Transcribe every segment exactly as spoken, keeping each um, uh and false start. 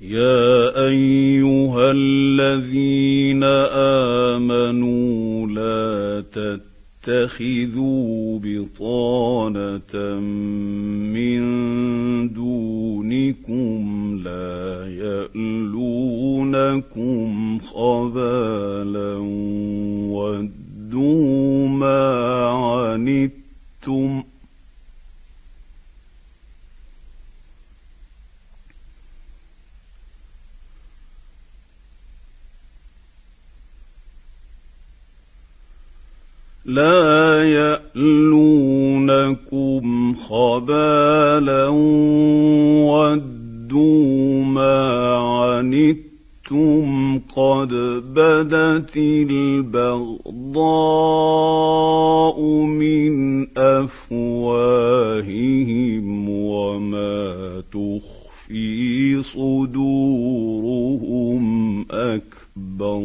يا أيها الذين آمنوا لا تتخذوا بطانة من دونكم لا يألونكم خبالا ودوا ما عنتم لا يألونكم خبالا ودوا ما عنتم قد بدت البغضاء من أفواههم وما تخفي صدورهم أكبر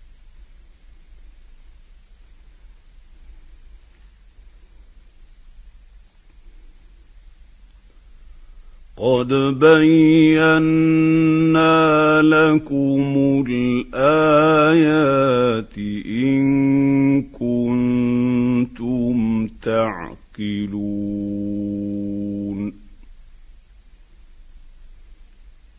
قد بينا لكم الآيات إن كنتم تعقلون